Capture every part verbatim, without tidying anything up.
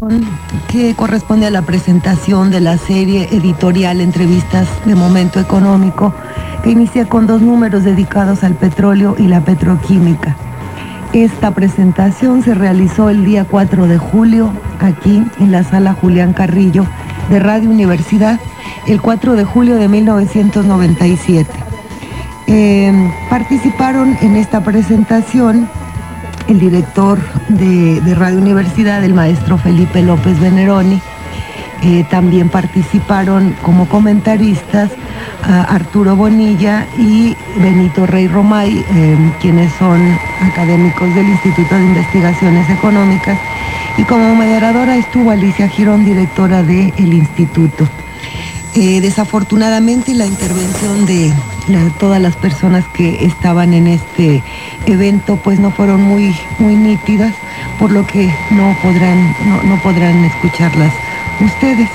Que corresponde a la presentación de la serie editorial Entrevistas de Momento Económico, que inicia con dos números dedicados al petróleo y la petroquímica. Esta presentación se realizó el día cuatro de julio, aquí en la sala Julián Carrillo de Radio Universidad, el cuatro de julio de mil novecientos noventa y siete. Eh, participaron en esta presentación el director de, de Radio Universidad, el maestro Felipe López Veneroni. Eh, también participaron como comentaristas a Arturo Bonilla y Benito Rey Romay, eh, quienes son académicos del Instituto de Investigaciones Económicas, y como moderadora estuvo Alicia Girón, directora del instituto. Eh, desafortunadamente la intervención de la, todas las personas que estaban en este evento pues no fueron muy, muy nítidas, por lo que no podrán, no, no podrán escucharlas ustedes.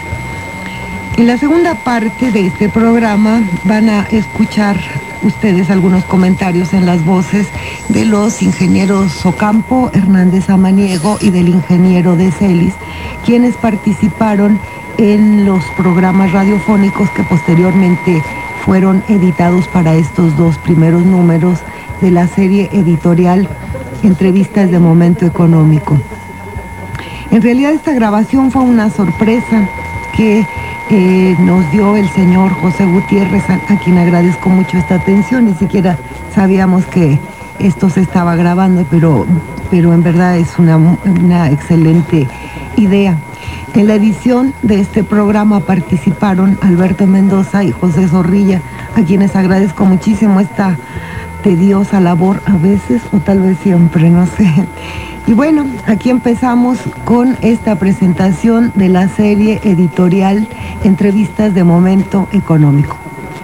En la segunda parte de este programa van a escuchar ustedes algunos comentarios en las voces de los ingenieros Ocampo, Hernández Amaniego y del ingeniero de Celis, quienes participaron en los programas radiofónicos que posteriormente fueron editados para estos dos primeros números de la serie editorial Entrevistas de Momento Económico. En realidad esta grabación fue una sorpresa que eh, nos dio el señor José Gutiérrez, a, a quien agradezco mucho esta atención. Ni siquiera sabíamos que esto se estaba grabando, pero, pero en verdad es una, una excelente idea. En la edición de este programa participaron Alberto Mendoza y José Zorrilla, a quienes agradezco muchísimo esta tediosa labor a veces, o tal vez siempre, no sé. Y bueno, aquí empezamos con esta presentación de la serie editorial Entrevistas de Momento Económico.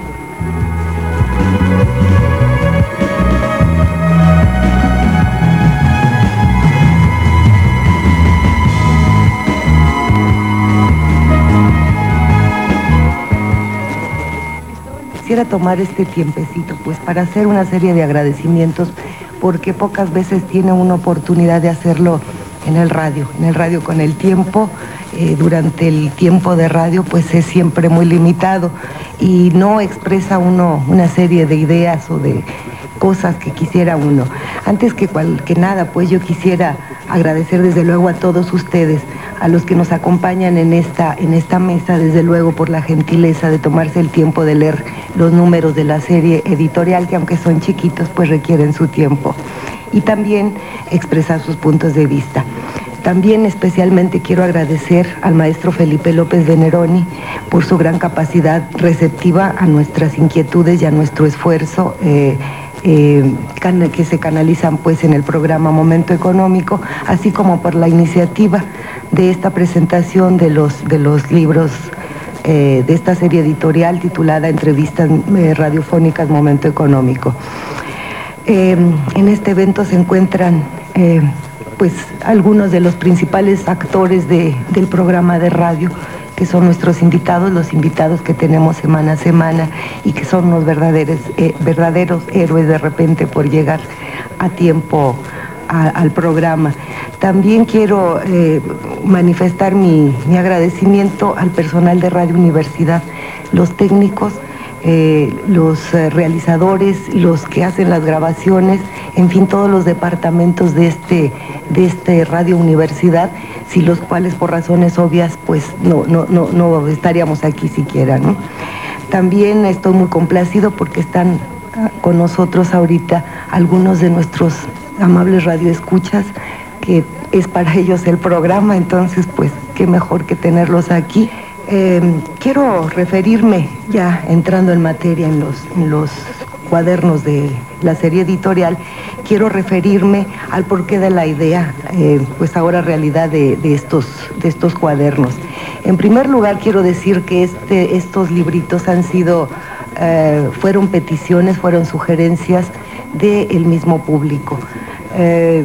Quisiera tomar este tiempecito pues para hacer una serie de agradecimientos, porque pocas veces tiene una oportunidad de hacerlo en el radio. En el radio con el tiempo, eh, durante el tiempo de radio pues es siempre muy limitado y no expresa uno una serie de ideas o de cosas que quisiera uno. Antes que, cual, que nada, pues yo quisiera agradecer desde luego a todos ustedes, a los que nos acompañan en esta, en esta mesa, desde luego por la gentileza de tomarse el tiempo de leer los números de la serie editorial, que aunque son chiquitos, pues requieren su tiempo. Y también expresar sus puntos de vista. También especialmente quiero agradecer al maestro Felipe López Veneroni por su gran capacidad receptiva a nuestras inquietudes y a nuestro esfuerzo eh, eh, que se canalizan pues en el programa Momento Económico, así como por la iniciativa de esta presentación de los, de los libros eh, de esta serie editorial titulada Entrevistas eh, Radiofónicas Momento Económico. Eh, en este evento se encuentran eh, pues algunos de los principales actores de, del programa de radio, que son nuestros invitados, los invitados que tenemos semana a semana y que son unos verdaderos, eh, verdaderos héroes de repente por llegar a tiempo a, al programa. También quiero eh, manifestar mi, mi agradecimiento al personal de Radio Universidad, los técnicos, Eh, los eh, realizadores, los que hacen las grabaciones, en fin, todos los departamentos de este, de este Radio Universidad, sin los cuales por razones obvias pues no, no, no, no estaríamos aquí siquiera, ¿no? También estoy muy complacido porque están con nosotros ahorita algunos de nuestros amables radioescuchas, que es para ellos el programa, entonces pues qué mejor que tenerlos aquí. Eh, quiero referirme, ya entrando en materia en los, en los cuadernos de la serie editorial, quiero referirme al porqué de la idea, eh, pues ahora realidad de, de, estos, de estos cuadernos. En primer lugar, quiero decir que este, estos libritos han sido, eh, fueron peticiones, fueron sugerencias del mismo público. Eh,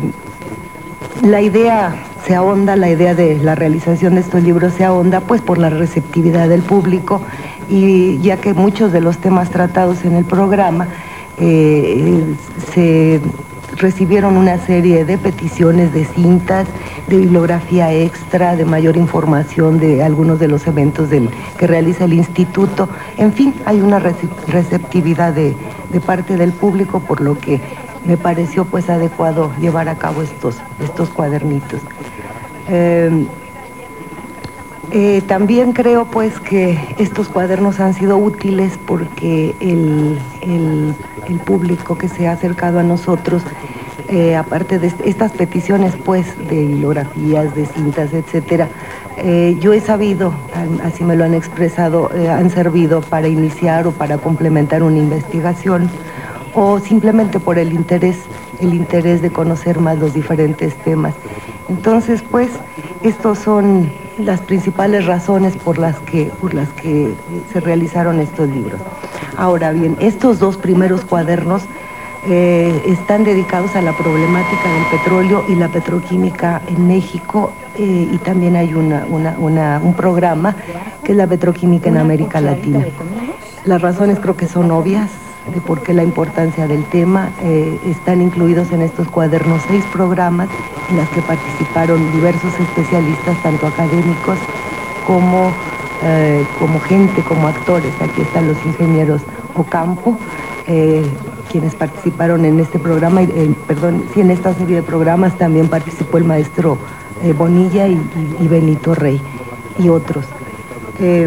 la idea se ahonda, la idea de la realización de estos libros se ahonda pues por la receptividad del público, y ya que muchos de los temas tratados en el programa eh, se recibieron una serie de peticiones de cintas, de bibliografía extra, de mayor información de algunos de los eventos del, que realiza el instituto. En fin, hay una receptividad de, de parte del público, por lo que me pareció pues adecuado llevar a cabo estos, estos cuadernitos. Eh, eh, también creo pues que estos cuadernos han sido útiles porque el, el, el público que se ha acercado a nosotros, eh, aparte de estas peticiones pues de bibliografías, de cintas, etcétera, eh, yo he sabido, así me lo han expresado, eh, han servido para iniciar o para complementar una investigación, o simplemente por el interés, el interés de conocer más los diferentes temas. Entonces, pues, estos son las principales razones por las que, por las que se realizaron estos libros. Ahora bien, estos dos primeros cuadernos eh, están dedicados a la problemática del petróleo y la petroquímica en México, eh, y también hay una, una, una, un programa que es la petroquímica en América Latina. Las razones creo que son obvias de por qué la importancia del tema. Eh, están incluidos en estos cuadernos seis programas en los que participaron diversos especialistas, tanto académicos como, eh, como gente, como actores. Aquí están los ingenieros Ocampo, eh, quienes participaron en este programa, eh, perdón, sí, en esta serie de programas también participó el maestro eh, Bonilla y, y, y Benito Rey y otros. Eh,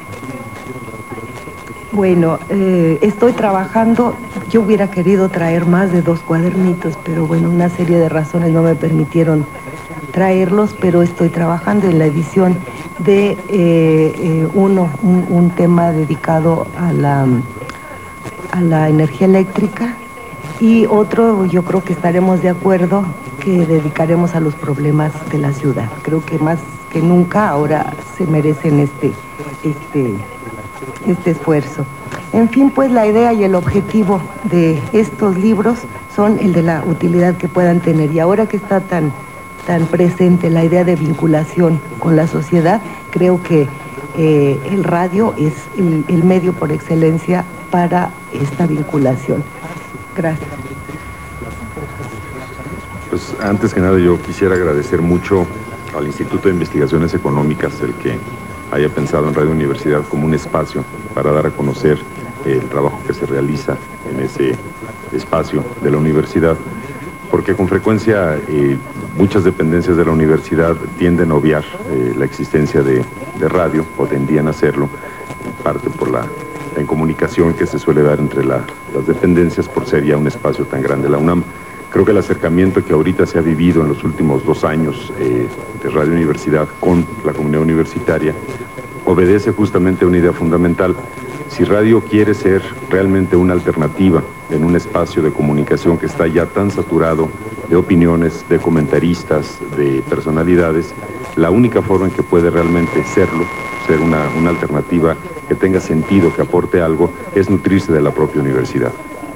Bueno, eh, estoy trabajando, yo hubiera querido traer más de dos cuadernitos, pero bueno, una serie de razones no me permitieron traerlos, pero estoy trabajando en la edición de eh, eh, uno, un, un tema dedicado a la, a la energía eléctrica, y otro, yo creo que estaremos de acuerdo, que dedicaremos a los problemas de la ciudad. Creo que más que nunca ahora se merecen este, este, este esfuerzo. En fin, pues la idea y el objetivo de estos libros son el de la utilidad que puedan tener. Y ahora que está tan, tan presente la idea de vinculación con la sociedad, creo que eh, el radio es el, el medio por excelencia para esta vinculación. Gracias. Pues antes que nada yo quisiera agradecer mucho al Instituto de Investigaciones Económicas el que haya pensado en Radio Universidad como un espacio para dar a conocer el trabajo que se realiza en ese espacio de la universidad, porque con frecuencia eh, muchas dependencias de la universidad tienden a obviar eh, la existencia de, de radio, o tendían a hacerlo, en parte por la, la incomunicación que se suele dar entre la, las dependencias por ser ya un espacio tan grande. La UNAM, creo que el acercamiento que ahorita se ha vivido en los últimos dos años eh, de Radio Universidad con la comunidad universitaria obedece justamente a una idea fundamental. Si radio quiere ser realmente una alternativa en un espacio de comunicación que está ya tan saturado de opiniones, de comentaristas, de personalidades, la única forma en que puede realmente serlo, ser una, una alternativa que tenga sentido, que aporte algo, es nutrirse de la propia universidad.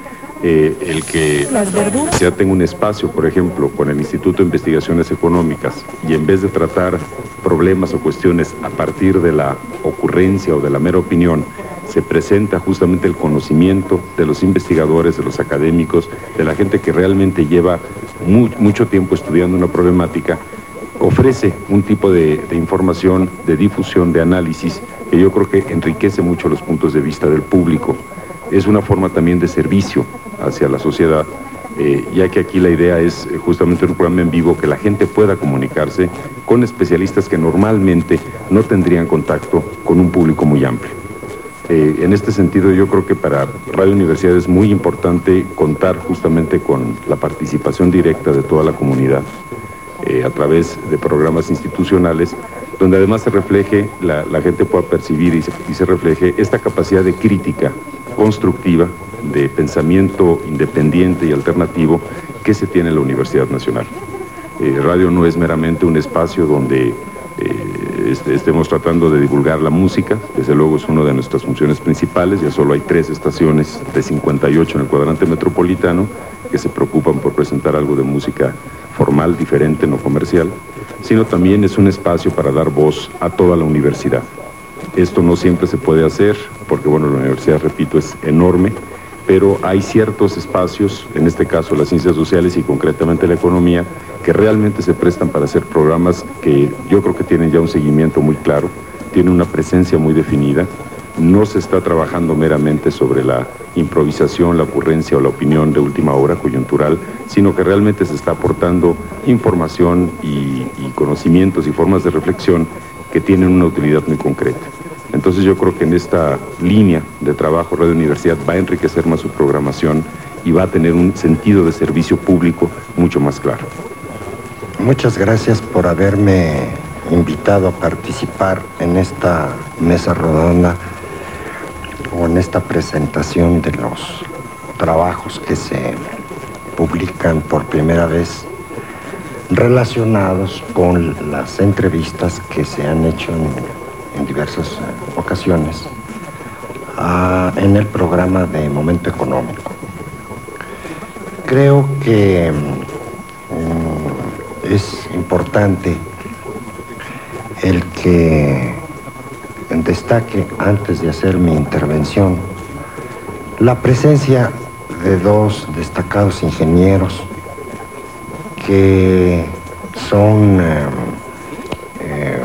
Eh, el que ya tenga un espacio, por ejemplo, con el Instituto de Investigaciones Económicas, y en vez de tratar problemas o cuestiones a partir de la ocurrencia o de la mera opinión, se presenta justamente el conocimiento de los investigadores, de los académicos, de la gente que realmente lleva mu mucho tiempo estudiando una problemática, ofrece un tipo de, de información, de difusión, de análisis, que yo creo que enriquece mucho los puntos de vista del público. Es una forma también de servicio hacia la sociedad, eh, ya que aquí la idea es eh, justamente un programa en vivo que la gente pueda comunicarse con especialistas que normalmente no tendrían contacto con un público muy amplio. Eh, en este sentido, yo creo que para Radio Universidad es muy importante contar justamente con la participación directa de toda la comunidad eh, a través de programas institucionales, donde además se refleje, la, la gente pueda percibir y se, y se refleje esta capacidad de crítica constructiva, de pensamiento independiente y alternativo que se tiene en la Universidad Nacional. Eh, radio no es meramente un espacio donde eh, este, estemos tratando de divulgar la música, desde luego es una de nuestras funciones principales, ya solo hay tres estaciones de cincuenta y ocho en el cuadrante metropolitano que se preocupan por presentar algo de música formal, diferente, no comercial, sino también es un espacio para dar voz a toda la universidad. Esto no siempre se puede hacer porque, bueno, la universidad, repito, es enorme pero hay ciertos espacios, en este caso las ciencias sociales y concretamente la economía, que realmente se prestan para hacer programas que yo creo que tienen ya un seguimiento muy claro, tienen una presencia muy definida. No se está trabajando meramente sobre la improvisación, la ocurrencia o la opinión de última hora coyuntural, sino que realmente se está aportando información y, y conocimientos y formas de reflexión que tienen una utilidad muy concreta. Entonces yo creo que en esta línea de trabajo Radio Universidad va a enriquecer más su programación y va a tener un sentido de servicio público mucho más claro. Muchas gracias por haberme invitado a participar en esta mesa redonda o en esta presentación de los trabajos que se publican por primera vez relacionados con las entrevistas que se han hecho en, en diversas ocasiones uh, en el programa de Momento Económico. Creo que um, es importante el que destaque, antes de hacer mi intervención, la presencia de dos destacados ingenieros que son eh, eh,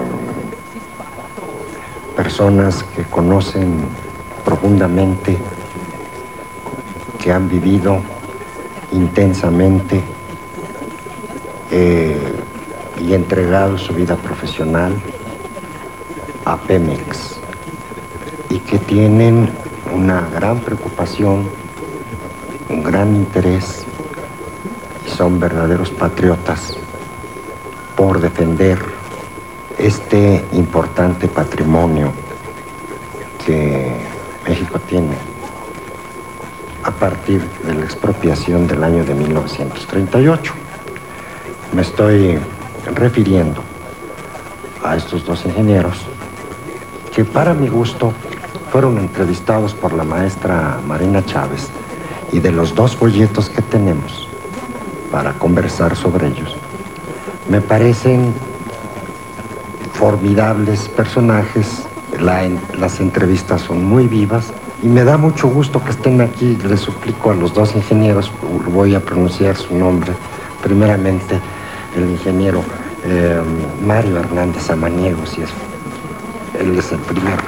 personas que conocen profundamente, que han vivido intensamente eh, y entregado su vida profesional a Pemex y que tienen una gran preocupación, un gran interés y son verdaderos patriotas por defender este importante patrimonio que México tiene a partir de la expropiación del año de mil novecientos treinta y ocho. Me estoy refiriendo a estos dos ingenieros que, para mi gusto, fueron entrevistados por la maestra Marina Chávez, y de los dos folletos que tenemos para conversar sobre ellos, me parecen formidables personajes. La, las entrevistas son muy vivas y me da mucho gusto que estén aquí. Les suplico a los dos ingenieros, voy a pronunciar su nombre, primeramente el ingeniero eh, Mario Hernández Samaniego, si es, él es el primero.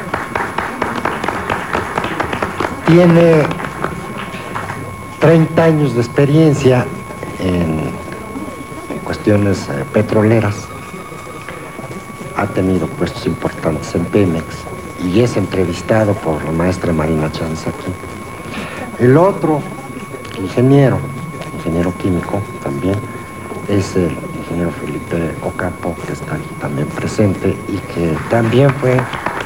Tiene treinta años de experiencia en, en cuestiones eh, petroleras. Ha tenido puestos importantes en Pemex y es entrevistado por la maestra Marina Chávez aquí. El otro ingeniero, ingeniero químico también, es el ingeniero Felipe Ocampo, que está aquí también presente y que también fue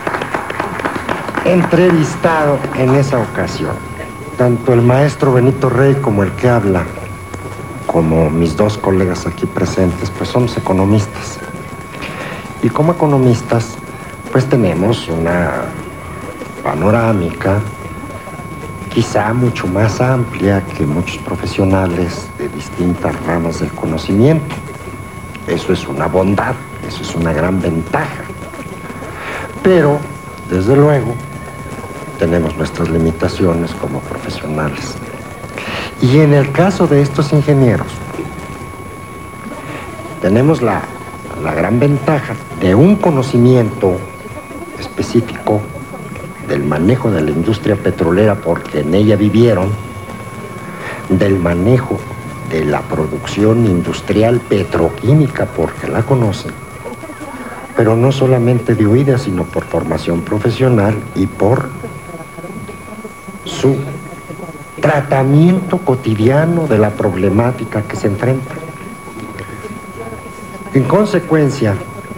entrevistado en esa ocasión. Tanto el maestro Benito Rey como el que habla, como mis dos colegas aquí presentes, pues somos economistas. Y como economistas, pues tenemos una panorámica quizá mucho más amplia que muchos profesionales de distintas ramas del conocimiento. Eso es una bondad, eso es una gran ventaja. Pero, desde luego, tenemos nuestras limitaciones como profesionales. Y en el caso de estos ingenieros, tenemos la, la gran ventaja de un conocimiento específico del manejo de la industria petrolera, porque en ella vivieron, del manejo de la producción industrial petroquímica, porque la conocen, pero no solamente de oídas, sino por formación profesional y por su tratamiento cotidiano de la problemática que se enfrenta. En consecuencia,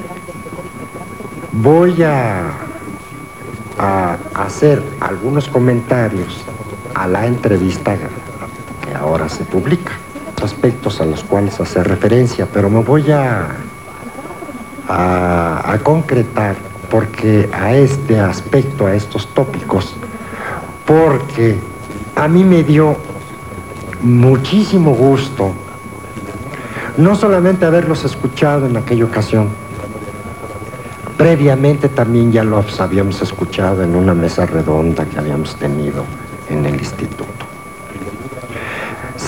voy a, a hacer algunos comentarios a la entrevista que ahora se publica, aspectos a los cuales hacer referencia, pero me voy a, a, a concretar porque a este aspecto, a estos tópicos, porque a mí me dio muchísimo gusto no solamente haberlos escuchado en aquella ocasión, previamente también ya los habíamos escuchado en una mesa redonda que habíamos tenido en el instituto.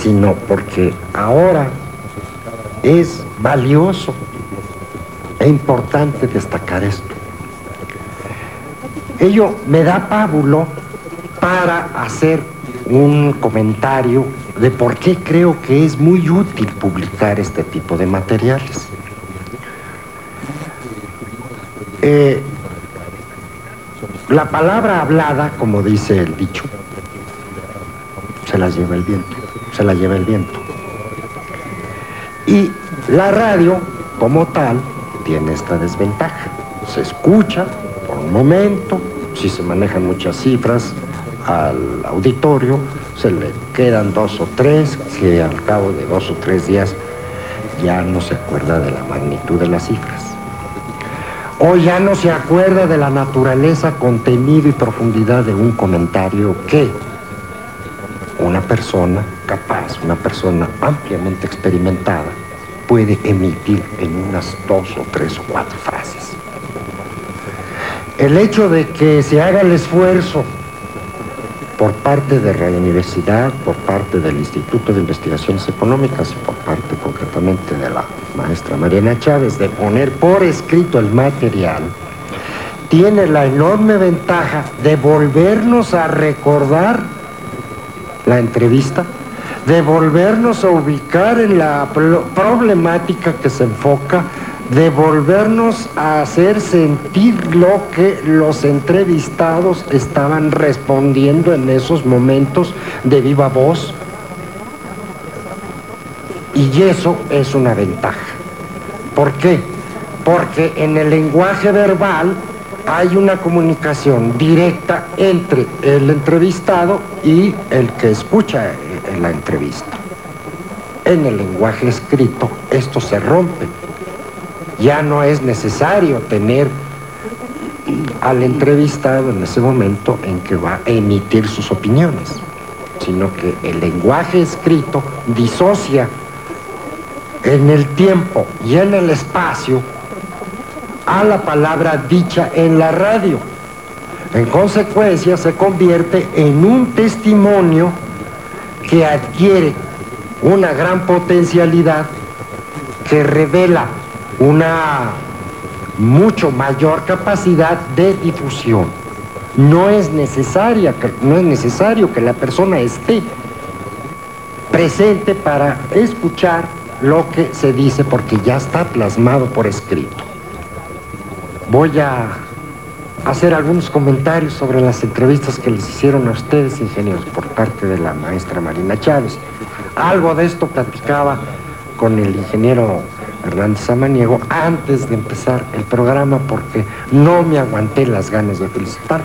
sino porque ahora es valioso e importante destacar esto. Ello me da pábulo para hacer un comentario de por qué creo que es muy útil publicar este tipo de materiales. Eh, la palabra hablada, como dice el dicho, se la lleva el viento, se la lleva el viento. Y la radio, como tal, tiene esta desventaja. Se escucha por un momento, si se manejan muchas cifras al auditorio, se le quedan dos o tres, que al cabo de dos o tres días ya no se acuerda de la magnitud de las cifras. O ya no se acuerda de la naturaleza, contenido y profundidad de un comentario que una persona capaz, una persona ampliamente experimentada, puede emitir en unas dos o tres o cuatro frases. El hecho de que se haga el esfuerzo por parte de Radio Universidad, por parte del Instituto de Investigaciones Económicas y por parte concretamente de la maestra Mariana Chávez de poner por escrito el material, tiene la enorme ventaja de volvernos a recordar la entrevista, de volvernos a ubicar en la problemática que se enfoca, de volvernos a hacer sentir lo que los entrevistados estaban respondiendo en esos momentos de viva voz. Y eso es una ventaja. ¿Por qué? Porque en el lenguaje verbal hay una comunicación directa entre el entrevistado y el que escucha la entrevista. En el lenguaje escrito esto se rompe. Ya no es necesario tener al entrevistado en ese momento en que va a emitir sus opiniones, sino que el lenguaje escrito disocia en el tiempo y en el espacio a la palabra dicha en la radio. En consecuencia, se convierte en un testimonio que adquiere una gran potencialidad, que revela una mucho mayor capacidad de difusión. No es necesaria, no es necesario que la persona esté presente para escuchar lo que se dice, porque ya está plasmado por escrito. Voy a hacer algunos comentarios sobre las entrevistas que les hicieron a ustedes, ingenieros, por parte de la maestra Marina Chávez. Algo de esto platicaba con el ingeniero Hernández Samaniego antes de empezar el programa, porque no me aguanté las ganas de felicitarlo.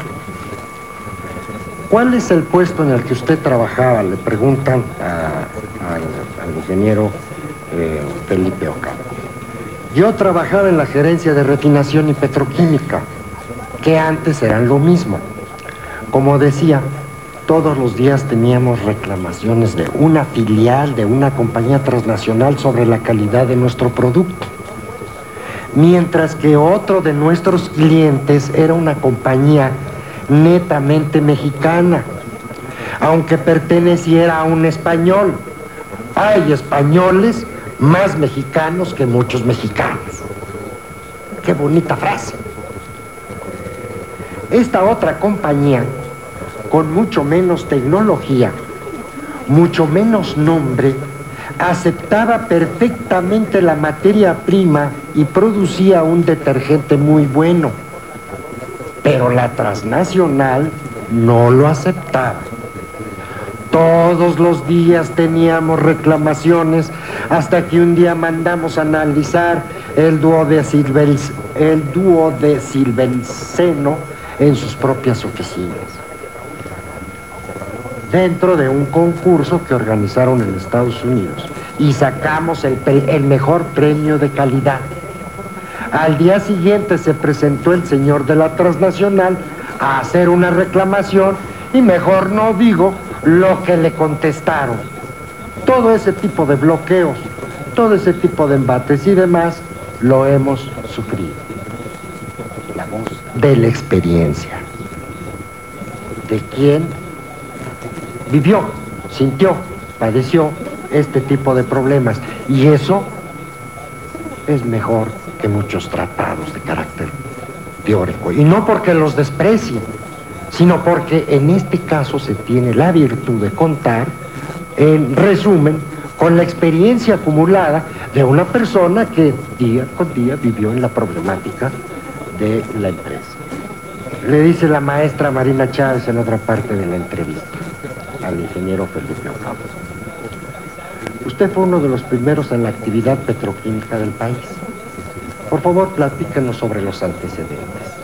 ¿Cuál es el puesto en el que usted trabajaba? Le preguntan a, al, al ingeniero eh, Felipe Ocampo. Yo trabajaba en la gerencia de refinación y petroquímica, que antes eran lo mismo. Como decía, todos los días teníamos reclamaciones de una filial de una compañía transnacional sobre la calidad de nuestro producto, mientras que otro de nuestros clientes era una compañía netamente mexicana, aunque perteneciera a un español. Hay españoles más mexicanos que muchos mexicanos. Qué bonita frase. Esta otra compañía, con mucho menos tecnología, mucho menos nombre, aceptaba perfectamente la materia prima y producía un detergente muy bueno. Pero la transnacional no lo aceptaba. Todos los días teníamos reclamaciones, hasta que un día mandamos a analizar el duodecilbens- el duodecilbenceno en sus propias oficinas, dentro de un concurso que organizaron en Estados Unidos, y sacamos el, el mejor premio de calidad. Al día siguiente se presentó el señor de la transnacional a hacer una reclamación, y mejor no digo lo que le contestaron. Todo ese tipo de bloqueos, todo ese tipo de embates y demás, lo hemos sufrido. La voz de la experiencia, de quien vivió, sintió, padeció este tipo de problemas. Y eso es mejor que muchos tratados de carácter teórico. Y no porque los desprecie, sino porque en este caso se tiene la virtud de contar, en resumen, con la experiencia acumulada de una persona que día con día vivió en la problemática de la empresa. Le dice la maestra Marina Chávez en otra parte de la entrevista al ingeniero Felipe Ocampo: usted fue uno de los primeros en la actividad petroquímica del país. Por favor, platíquenos sobre los antecedentes.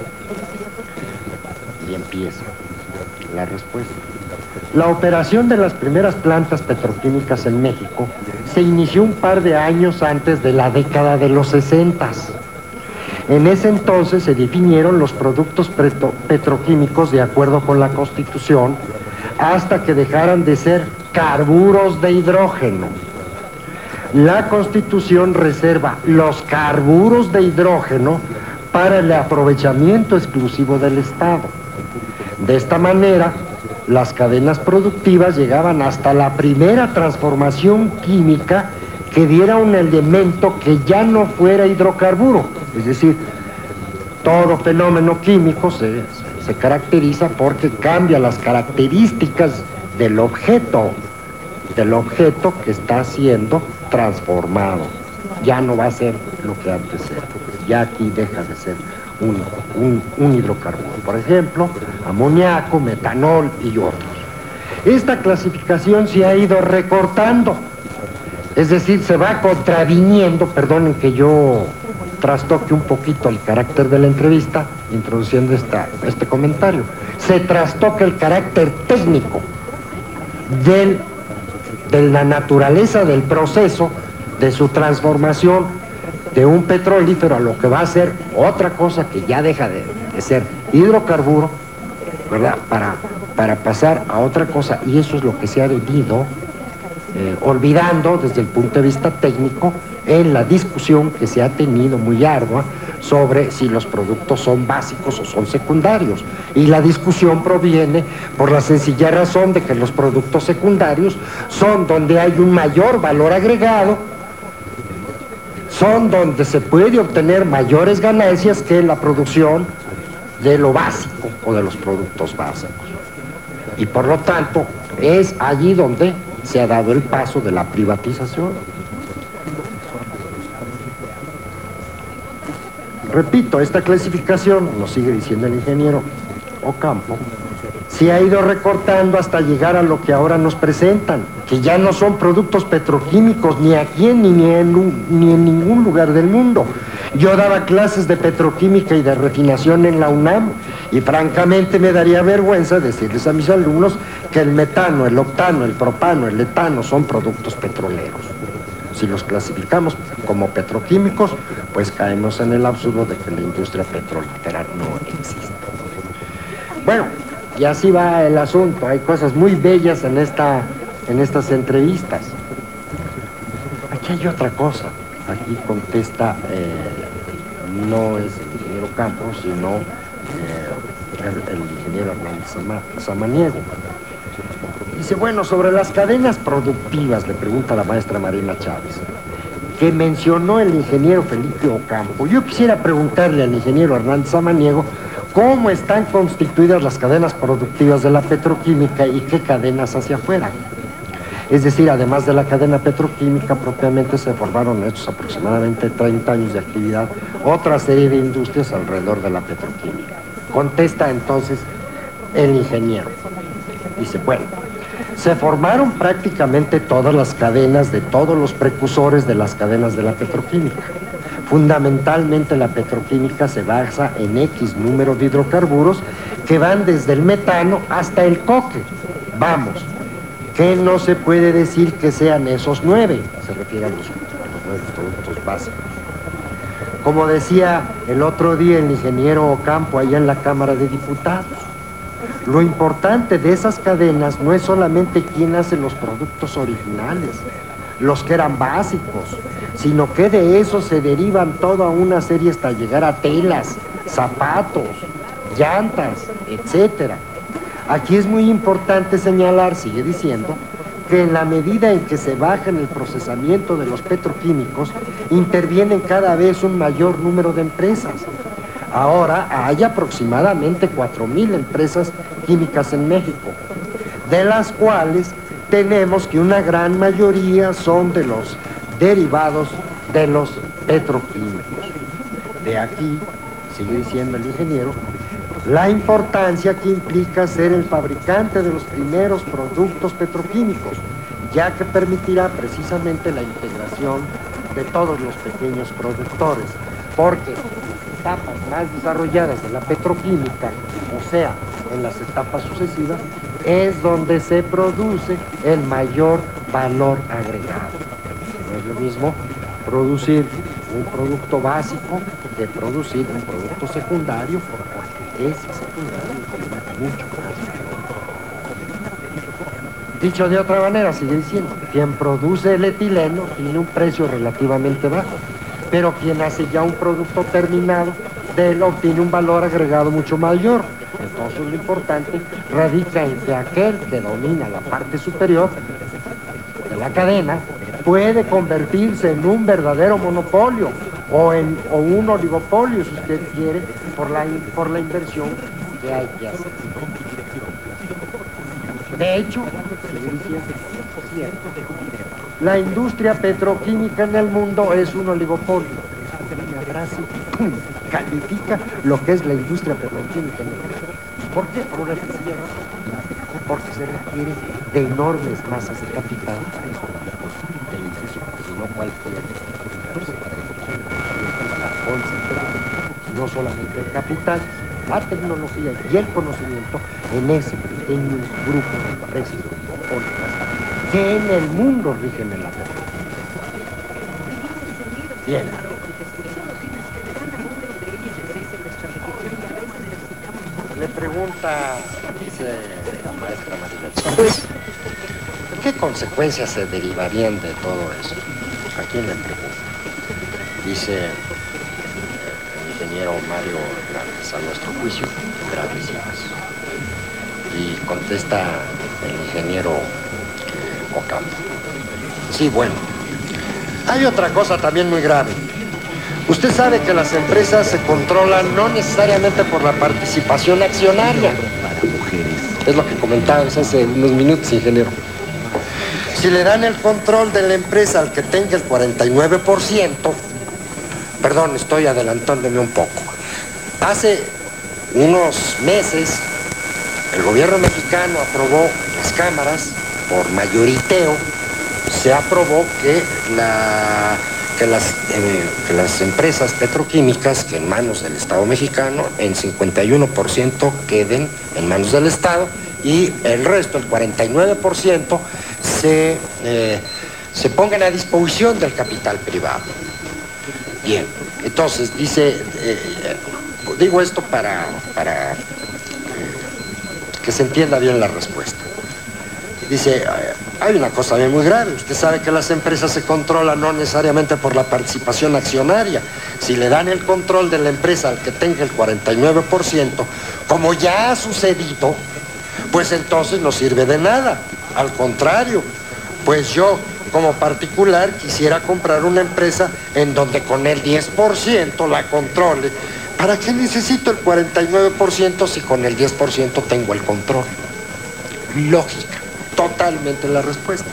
Y empieza la respuesta. La operación de las primeras plantas petroquímicas en México se inició un par de años antes de la década de los sesentas. En ese entonces se definieron los productos petro petroquímicos de acuerdo con la Constitución hasta que dejaran de ser carburos de hidrógeno. La Constitución reserva los carburos de hidrógeno para el aprovechamiento exclusivo del Estado. De esta manera, las cadenas productivas llegaban hasta la primera transformación química que diera un elemento que ya no fuera hidrocarburo. Es decir, todo fenómeno químico se, se caracteriza porque cambia las características del objeto, del objeto que está siendo transformado. Ya no va a ser lo que antes era. Ya aquí deja de ser un, un, un hidrocarburo. Por ejemplo, amoníaco, metanol y otros. Esta clasificación se ha ido recortando. Es decir, se va contraviniendo, perdonen que yo trastoque un poquito el carácter de la entrevista, introduciendo esta, este comentario. Se trastoca el carácter técnico del, de la naturaleza del proceso, de su transformación de un petrolífero a lo que va a ser otra cosa que ya deja de, de ser hidrocarburo, ¿verdad? Para, para pasar a otra cosa, y eso es lo que se ha venido eh, olvidando desde el punto de vista técnico en la discusión que se ha tenido muy ardua sobre si los productos son básicos o son secundarios. Y la discusión proviene por la sencilla razón de que los productos secundarios son donde hay un mayor valor agregado, son donde se puede obtener mayores ganancias que la producción de lo básico o de los productos básicos. Y por lo tanto, es allí donde se ha dado el paso de la privatización. Repito, esta clasificación, nos sigue diciendo el ingeniero Ocampo, se ha ido recortando hasta llegar a lo que ahora nos presentan, que ya no son productos petroquímicos ni aquí ni, ni, en, ni en ningún lugar del mundo. Yo daba clases de petroquímica y de refinación en la UNAM y francamente me daría vergüenza decirles a mis alumnos que el metano, el octano, el propano, el etano son productos petroleros. Si los clasificamos como petroquímicos, pues caemos en el absurdo de que la industria petrolífera no existe. Bueno, y así va el asunto. Hay cosas muy bellas en, esta, en estas entrevistas. Aquí hay otra cosa. Aquí contesta, eh, no es el ingeniero Campos, sino eh, el, el ingeniero Hernández Samaniego. Dice, bueno, sobre las cadenas productivas, le pregunta la maestra Marina Chávez, que mencionó el ingeniero Felipe Ocampo. Yo quisiera preguntarle al ingeniero Hernández Samaniego cómo están constituidas las cadenas productivas de la petroquímica y qué cadenas hacia afuera. Es decir, además de la cadena petroquímica propiamente, se formaron estos aproximadamente treinta años de actividad otra serie de industrias alrededor de la petroquímica. Contesta entonces el ingeniero. Dice, bueno, se formaron prácticamente todas las cadenas de todos los precursores de las cadenas de la petroquímica. Fundamentalmente la petroquímica se basa en X número de hidrocarburos que van desde el metano hasta el coque. Vamos, que no se puede decir que sean esos nueve, se refiere a los, a los nueve productos básicos. Como decía el otro día el ingeniero Ocampo allá en la Cámara de Diputados, lo importante de esas cadenas no es solamente quién hace los productos originales, los que eran básicos, sino que de eso se derivan toda una serie hasta llegar a telas, zapatos, llantas, etcétera. Aquí es muy importante señalar, sigue diciendo, porque en la medida en que se baja en el procesamiento de los petroquímicos, intervienen cada vez un mayor número de empresas. Ahora hay aproximadamente cuatro mil empresas químicas en México, de las cuales tenemos que una gran mayoría son de los derivados de los petroquímicos. De aquí, sigue diciendo el ingeniero, la importancia que implica ser el fabricante de los primeros productos petroquímicos, ya que permitirá precisamente la integración de todos los pequeños productores, porque en las etapas más desarrolladas de la petroquímica, o sea, en las etapas sucesivas, es donde se produce el mayor valor agregado. No es lo mismo producir un producto básico que producir un producto secundario, porque ese secundario tiene mucho más valor. Dicho de otra manera, sigue diciendo, quien produce el etileno tiene un precio relativamente bajo, pero quien hace ya un producto terminado de él obtiene un valor agregado mucho mayor. Entonces lo importante radica en que aquel que domina la parte superior de la cadena puede convertirse en un verdadero monopolio o en o un oligopolio, si usted quiere, por la, por la inversión que hay que hacer. De hecho, la industria petroquímica en el mundo es un oligopolio. Una frase califica lo que es la industria petroquímica en el mundo. ¿Por qué? Por una sencilla razón. Porque se requiere de enormes masas de capital para eso. No cualquier no solamente el capital, la tecnología y el conocimiento en ese pequeño grupo de empresas que en el mundo rigen el agua. Bien. Le pregunta, dice la maestra Maribel, pues, ¿qué consecuencias se derivarían de todo eso? ¿A quién le pregunta? Dice el ingeniero Mario Hernández, a nuestro juicio, gravísimas. Y contesta el ingeniero eh, Ocampo. Sí, bueno, hay otra cosa también muy grave. Usted sabe que las empresas se controlan no necesariamente por la participación accionaria. Es lo que comentábamos hace unos minutos, ingeniero. Si le dan el control de la empresa al que tenga el cuarenta y nueve por ciento, perdón, estoy adelantándome un poco. Hace unos meses, el gobierno mexicano aprobó las cámaras, por mayoriteo, se aprobó que, la, que, las, eh, que las empresas petroquímicas que en manos del Estado mexicano, en cincuenta y uno por ciento queden en manos del Estado y el resto, el cuarenta y nueve por ciento, se, eh, se pongan a disposición del capital privado. Bien, entonces dice, eh, digo esto para, para eh, que se entienda bien la respuesta. Dice, hay una cosa bien muy grave. Usted sabe que las empresas se controlan no necesariamente por la participación accionaria. Si le dan el control de la empresa al que tenga el cuarenta y nueve por ciento, como ya ha sucedido, pues entonces no sirve de nada. Al contrario, pues yo como particular quisiera comprar una empresa en donde con el diez por ciento la controle. ¿Para qué necesito el cuarenta y nueve por ciento si con el diez por ciento tengo el control? Lógica, totalmente la respuesta.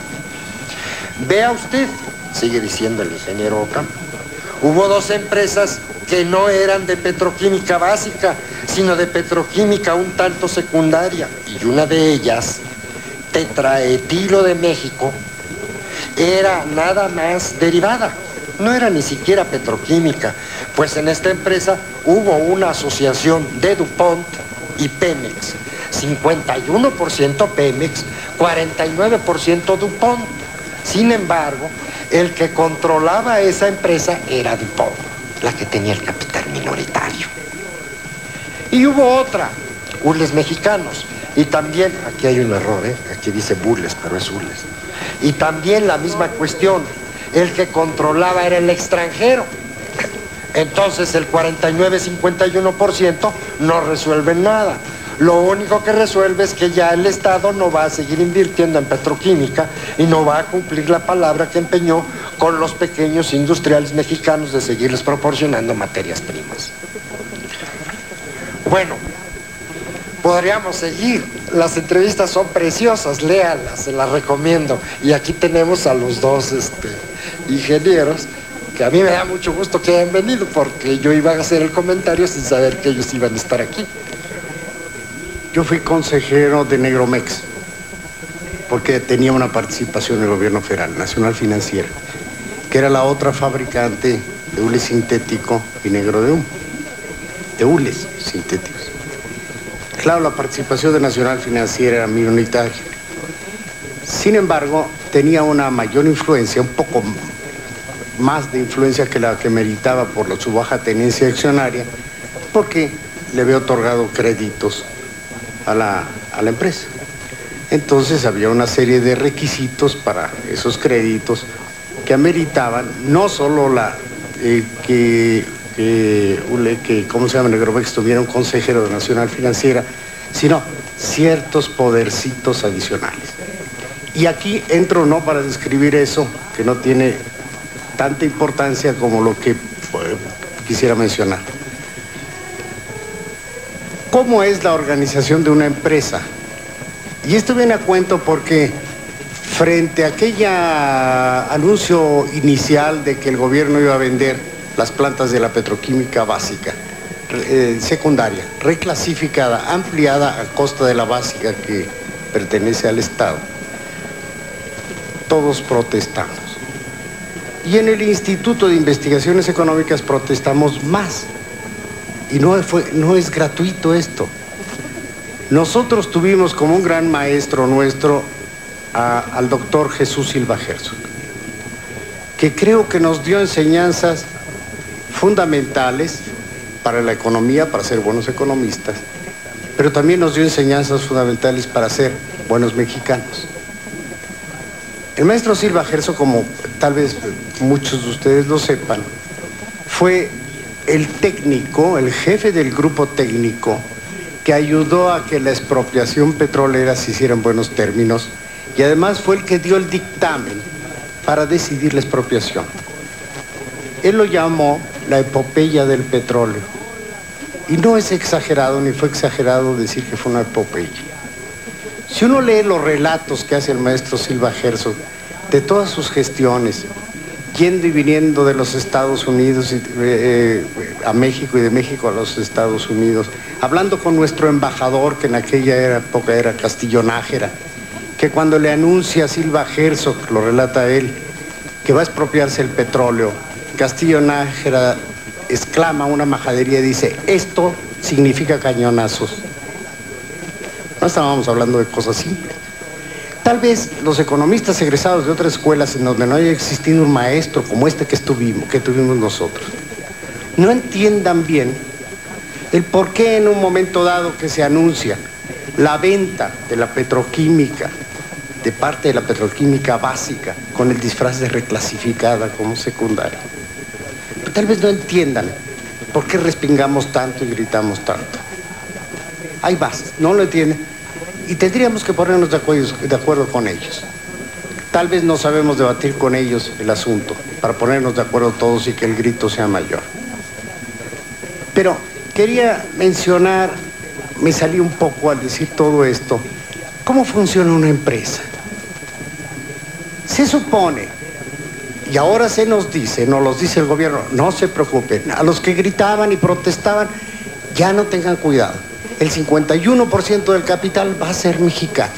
Vea usted, sigue diciendo el ingeniero Ocampo, hubo dos empresas que no eran de petroquímica básica, sino de petroquímica un tanto secundaria, y una de ellas, Tetraetilo de México, era nada más derivada, no era ni siquiera petroquímica, pues en esta empresa hubo una asociación de DuPont y Pemex, cincuenta y uno por ciento Pemex, cuarenta y nueve por ciento DuPont. Sin embargo, el que controlaba esa empresa era DuPont, la que tenía el capital minoritario. Y hubo otra, Urles Mexicanos, y también, aquí hay un error, ¿eh? Aquí dice Burles, pero es Urles. Y también la misma cuestión, el que controlaba era el extranjero. Entonces el cuarenta y nueve cincuenta y uno por ciento no resuelve nada. Lo único que resuelve es que ya el Estado no va a seguir invirtiendo en petroquímica y no va a cumplir la palabra que empeñó con los pequeños industriales mexicanos de seguirles proporcionando materias primas. Bueno, podríamos seguir. Las entrevistas son preciosas, léalas, se las recomiendo. Y aquí tenemos a los dos este, ingenieros, que a mí me da mucho gusto que hayan venido, porque yo iba a hacer el comentario sin saber que ellos iban a estar aquí. Yo fui consejero de Negromex, porque tenía una participación en el gobierno federal, Nacional Financiera, que era la otra fabricante de hule sintético y negro de humo, de hules sintéticos. Claro, la participación de Nacional Financiera era minoritaria. Sin embargo, tenía una mayor influencia, un poco más de influencia que la que meritaba por su baja tenencia accionaria, porque le había otorgado créditos a la, a la empresa. Entonces había una serie de requisitos para esos créditos que ameritaban no solo la eh, que, que, que, ¿cómo se llama? Negromex tuviera un consejero de Nacional Financiera, sino ciertos podercitos adicionales. Y aquí entro no para describir eso, que no tiene tanta importancia como lo que eh, quisiera mencionar. ¿Cómo es la organización de una empresa? Y esto viene a cuento porque frente a aquella anuncio inicial de que el gobierno iba a vender las plantas de la petroquímica básica, eh, secundaria, reclasificada, ampliada a costa de la básica que pertenece al Estado, todos protestamos. Y en el Instituto de Investigaciones Económicas protestamos más. Y no, fue, no es gratuito esto. Nosotros tuvimos como un gran maestro nuestro a, al doctor Jesús Silva Herzog, que creo que nos dio enseñanzas fundamentales para la economía, para ser buenos economistas, pero también nos dio enseñanzas fundamentales para ser buenos mexicanos. El maestro Silva Herzog, como tal vez muchos de ustedes lo sepan, fue el técnico, el jefe del grupo técnico que ayudó a que la expropiación petrolera se hiciera en buenos términos, y además fue el que dio el dictamen para decidir la expropiación. Él lo llamó la epopeya del petróleo, y no es exagerado ni fue exagerado decir que fue una epopeya. Si uno lee los relatos que hace el maestro Silva Herzog de todas sus gestiones, yendo y viniendo de los Estados Unidos y, eh, a México y de México a los Estados Unidos, hablando con nuestro embajador, que en aquella época era Castillo Nájera, que cuando le anuncia a Silva Herzog, lo relata él, que va a expropiarse el petróleo, Castillo Nájera exclama una majadería y dice: esto significa cañonazos. No estábamos hablando de cosas simples. Tal vez los economistas egresados de otras escuelas en donde no haya existido un maestro como este que estuvimos, que tuvimos nosotros, no entiendan bien el por qué en un momento dado que se anuncia la venta de la petroquímica, de parte de la petroquímica básica, con el disfraz de reclasificada como secundaria. Pero tal vez no entiendan por qué respingamos tanto y gritamos tanto. Hay bases, no lo entienden. Y tendríamos que ponernos de acuerdo, de acuerdo con ellos. Tal vez no sabemos debatir con ellos el asunto, para ponernos de acuerdo todos y que el grito sea mayor. Pero quería mencionar, me salí un poco al decir todo esto, ¿cómo funciona una empresa? Se supone, y ahora se nos dice, nos los dice el gobierno, no se preocupen, a los que gritaban y protestaban, ya no tengan cuidado. El cincuenta y uno por ciento del capital va a ser mexicano.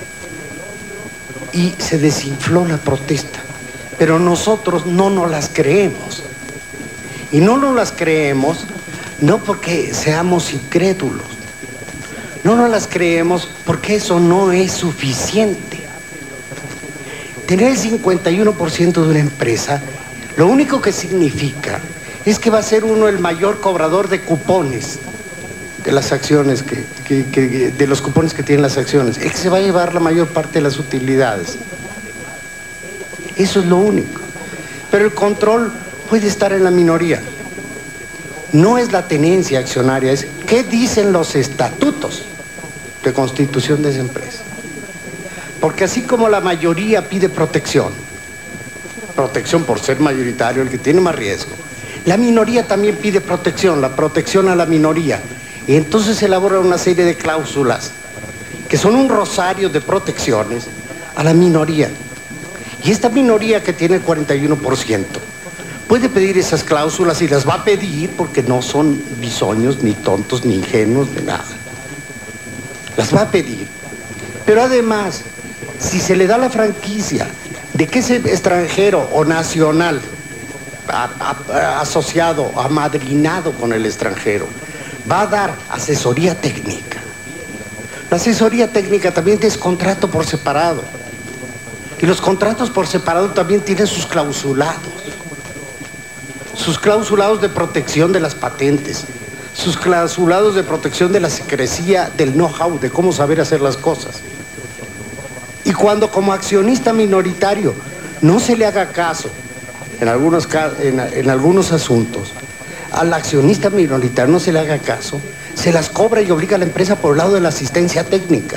Y se desinfló la protesta. Pero nosotros no nos las creemos. Y no nos las creemos no porque seamos incrédulos. No nos las creemos porque eso no es suficiente. Tener el cincuenta y uno por ciento de una empresa, lo único que significa es que va a ser uno el mayor cobrador de cupones de las acciones, que, que, que, de los cupones que tienen las acciones. Es que se va a llevar la mayor parte de las utilidades. Eso es lo único. Pero el control puede estar en la minoría. No es la tenencia accionaria, es qué dicen los estatutos. de constitución de esa empresa. Porque así como la mayoría pide protección, protección por ser mayoritario, el que tiene más riesgo, la minoría también pide protección, la protección a la minoría. Y entonces se elabora una serie de cláusulas que son un rosario de protecciones a la minoría. Y esta minoría, que tiene el cuarenta y uno por ciento, puede pedir esas cláusulas y las va a pedir porque no son bisoños, ni tontos, ni ingenuos, ni nada. Las va a pedir. Pero además, si se le da la franquicia de que ese extranjero o nacional a, a, asociado, amadrinado con el extranjero, va a dar asesoría técnica. La asesoría técnica también es contrato por separado. Y los contratos por separado también tienen sus clausulados. Sus clausulados de protección de las patentes. Sus clausulados de protección de la secrecía, del know-how, de cómo saber hacer las cosas. Y cuando como accionista minoritario no se le haga caso, en algunos, en, en algunos asuntos, al accionista minoritario no se le haga caso, se las cobra y obliga a la empresa por el lado de la asistencia técnica.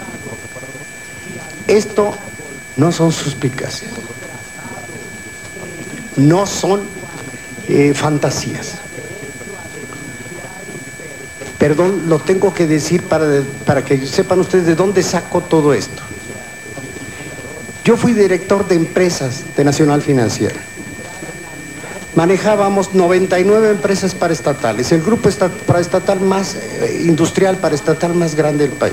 Esto no son suspicacias, no son eh, fantasías. Perdón, lo tengo que decir para, de, para que sepan ustedes de dónde saco todo esto. Yo fui director de empresas de Nacional Financiera. Manejábamos noventa y nueve empresas paraestatales, el grupo paraestatal más eh, industrial paraestatal más grande del país.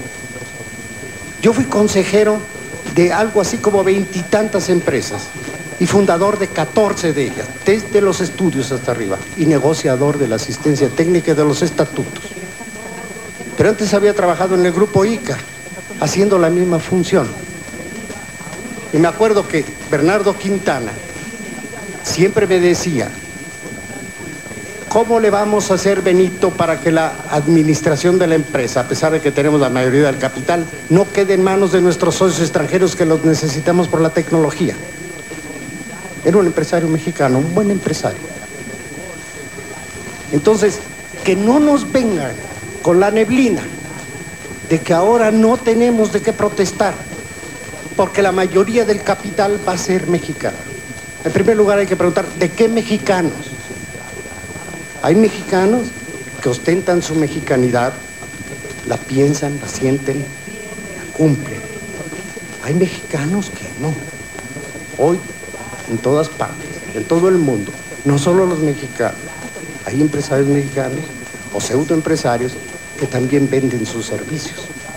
Yo fui consejero de algo así como veintitantas empresas y fundador de catorce de ellas, desde los estudios hasta arriba, y negociador de la asistencia técnica y de los estatutos. Pero antes había trabajado en el grupo I C A, haciendo la misma función. Y me acuerdo que Bernardo Quintana siempre me decía, ¿cómo le vamos a hacer, Benito, para que la administración de la empresa, a pesar de que tenemos la mayoría del capital, no quede en manos de nuestros socios extranjeros que los necesitamos por la tecnología? Era un empresario mexicano, un buen empresario. Entonces, que no nos vengan con la neblina de que ahora no tenemos de qué protestar, porque la mayoría del capital va a ser mexicano. En primer lugar hay que preguntar, ¿de qué mexicanos? Hay mexicanos que ostentan su mexicanidad, la piensan, la sienten, la cumplen. Hay mexicanos que no. Hoy, en todas partes, en todo el mundo, no solo los mexicanos, hay empresarios mexicanos o pseudoempresarios que también venden sus servicios.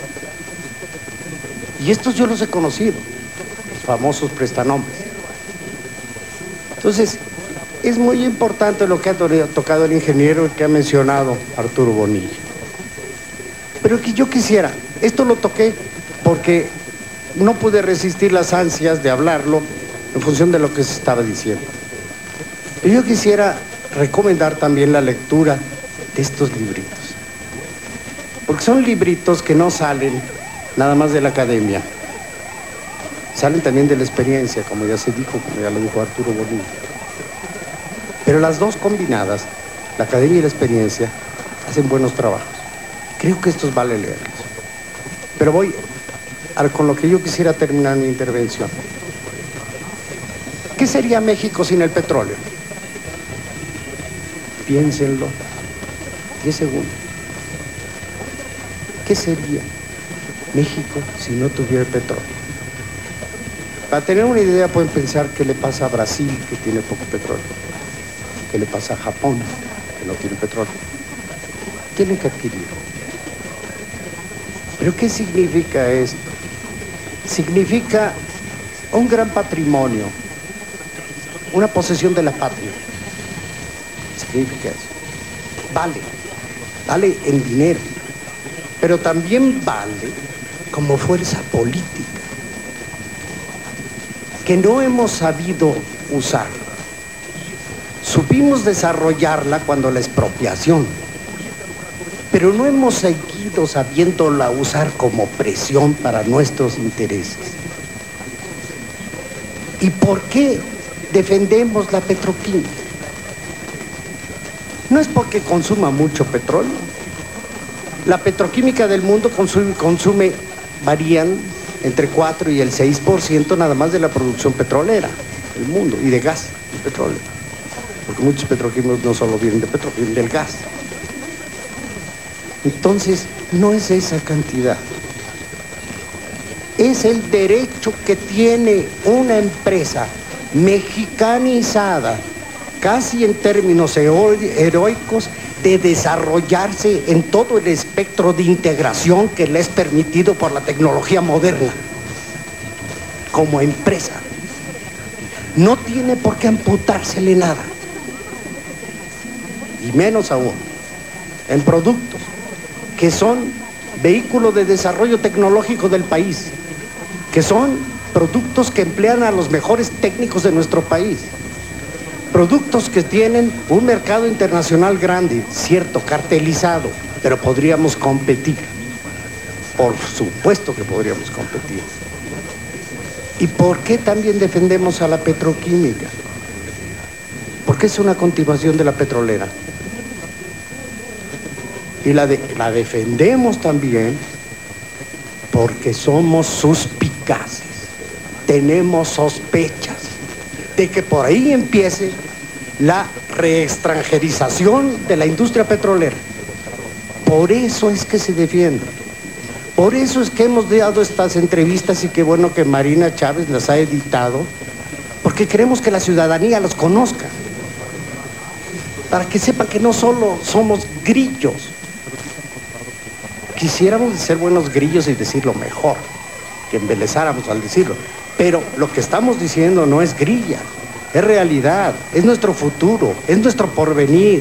Y estos yo los he conocido, los famosos prestanombres. Entonces, es muy importante lo que ha tocado el ingeniero que ha mencionado Arturo Bonilla. Pero que yo quisiera, esto lo toqué porque no pude resistir las ansias de hablarlo en función de lo que se estaba diciendo. Pero yo quisiera recomendar también la lectura de estos libritos. Porque son libritos que no salen nada más de la academia. Salen también de la experiencia, como ya se dijo, como ya lo dijo Arturo Bonilla. Pero las dos combinadas, la academia y la experiencia, hacen buenos trabajos. Creo que estos vale leerlos. Pero voy a, con lo que yo quisiera terminar mi intervención. ¿Qué sería México sin el petróleo? Piénsenlo. Diez segundos. ¿Qué sería México si no tuviera el petróleo? Para tener una idea pueden pensar qué le pasa a Brasil, que tiene poco petróleo. ¿Qué le pasa a Japón, que no tiene petróleo? Tienen que adquirirlo. ¿Pero qué significa esto? Significa un gran patrimonio, una posesión de la patria. Significa eso. Vale, vale en dinero, pero también vale como fuerza política, que no hemos sabido usar. Supimos desarrollarla cuando la expropiación, pero no hemos seguido sabiéndola usar como presión para nuestros intereses. ¿Y por qué defendemos la petroquímica? No es porque consuma mucho petróleo, La petroquímica del mundo consume, consume varían entre cuatro y el seis por ciento nada más de la producción petrolera del mundo y de gas y petróleo. Porque muchos petroquímicos no solo vienen de petróleo, vienen del gas. Entonces, no es esa cantidad. Es el derecho que tiene una empresa mexicanizada, casi en términos heroicos, de desarrollarse en todo el espectro de integración que le es permitido por la tecnología moderna. Como empresa. No tiene por qué amputársele nada. Y menos aún, en productos que son vehículos de desarrollo tecnológico del país, que son productos que emplean a los mejores técnicos de nuestro país, productos que tienen un mercado internacional grande, cierto, cartelizado, pero podríamos competir. Por supuesto que podríamos competir. ¿Y por qué también defendemos a la petroquímica? Porque es una continuación de la petrolera. Y la, de, la defendemos también porque somos suspicaces. Tenemos sospechas de que por ahí empiece la reextranjerización de la industria petrolera. Por eso es que se defiende. Por eso es que hemos dado estas entrevistas y qué bueno que Marina Chávez las ha editado, porque queremos que la ciudadanía los conozca, para que sepan que no solo somos grillos. Quisiéramos ser buenos grillos y decirlo mejor, que embelezáramos al decirlo, pero lo que estamos diciendo no es grilla, es realidad, es nuestro futuro, es nuestro porvenir.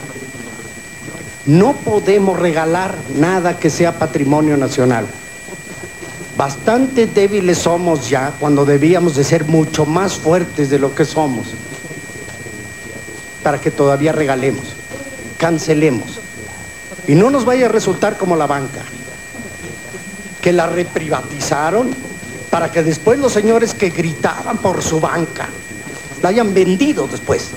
No podemos regalar nada que sea patrimonio nacional. Bastante débiles somos ya cuando debíamos de ser mucho más fuertes de lo que somos para que todavía regalemos, cancelemos y no nos vaya a resultar como la banca, que la reprivatizaron para que después los señores que gritaban por su banca la hayan vendido después